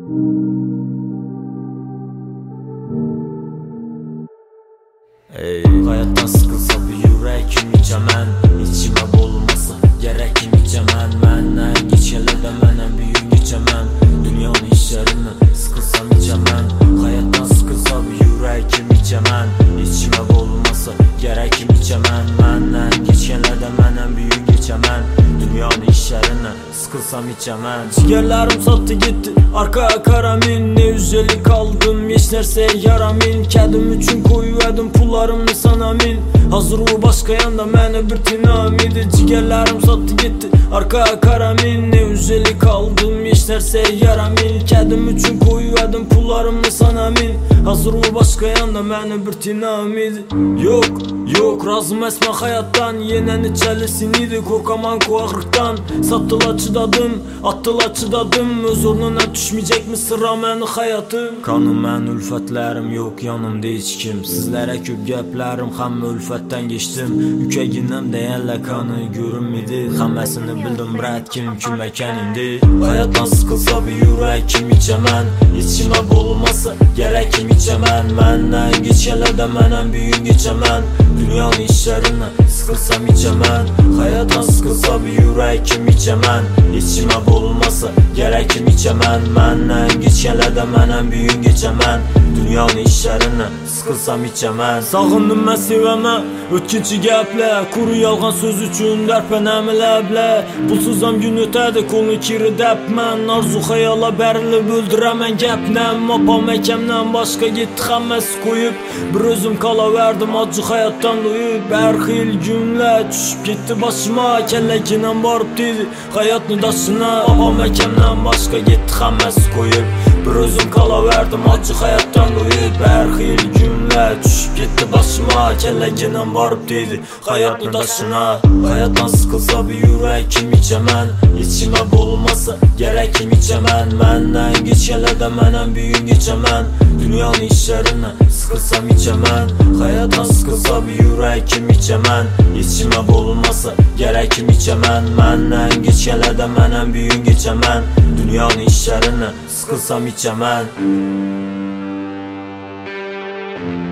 Hayatdan sıkılsa bir yürekim içemən, içime bolmasa gerekim içemən. Məndən geçələrdə mənəm büyük geçemən, dünyanın işlərindən sıkılsam içemən. Hayatdan sıkılsa bir yürekim içemən, içime bolmasa gerekim içemən. Məndən geçələrdə mənəm büyük geçemən, dünyanın işlərindən sıkılsam içemən. Ciğerlerim sattı gitti arkaya karamin, ne üzeli kaldım hiç nerseye yaramin. Kedim üçün koyuverdim pullarımı sana min, hazır o başka yanda mənə bir tinamidi. Ciğerlerim sattı gitti arkaya karamin, ne üzeli kaldım hiç nerseye yaramin. Kedim üçün koyuverdim pullarımı sana min, hazır o başka yanda mənə bir tinamidi. Yok razım esme hayattan, yenen içelisiydi. Korkaman kuaklıktan, sattıla çıdadım, attıla çıdadım. Öz ornuna düşmeyecek mi sıra məni hayatım? Kanım mən ülfətlərim yok yanımda hiç kim. Sizlere köp gəplərim hem ülfətdən geçtim. Yükəginəm deyənlə kanı görünmedi, xəməsini bildim brat kim məkən indi. Hayatdan sıkılsa bir yürekim içemən, içime bolmasa gerekim içemən. Məndən geçələrdə mənəm büyük geçemən, dünyanın işlərindən sıkılsam içemən. Hayatdan sıkılsa bir yürekim içemən, içime bolmasa gerekim içemən. Məndən geçələrdə mənəm büyük geçemən, dünyanın işlərindən sıkılsam içemən. Sağındım mən sevəmə ötkinci gəplə, kuru yalğan söz üçün dərpənəm ləblə. Pulsuzam gün ötədi kolunu kiri dəpmən, arzu xəyala bərilib öldürəmən gəpnəm. Apam əkəmdən başqa getdi xəmməs koyub, bir özüm kala verdim acı hayattan doyub. Hər xil günlər düşüb getdi başıma, kəlləkinə barıb dedi hayatın daşına. Apam əkəmdən başqa getdi xəmməs koyub, bir özüm kala verdim acı hayattan doyub. Hər xil günlər düşüb getdi başıma, kəlləkinə barıb dedi hayatın daşına. Hayatdan sıkılsa bir yürekim içemən, içime bolmasa gerekim içemən. Məndən geçələrdə mənəm büyük geçemən, dünyanın işlərindən sıkılsam içemən. Hayatdan sıkılsa bir yürekim içemən, içime bolmasa gerekim içemən. Məndən geçələrdə mənəm büyük geçemən, dünyanın işlərindən sıkılsam içemən.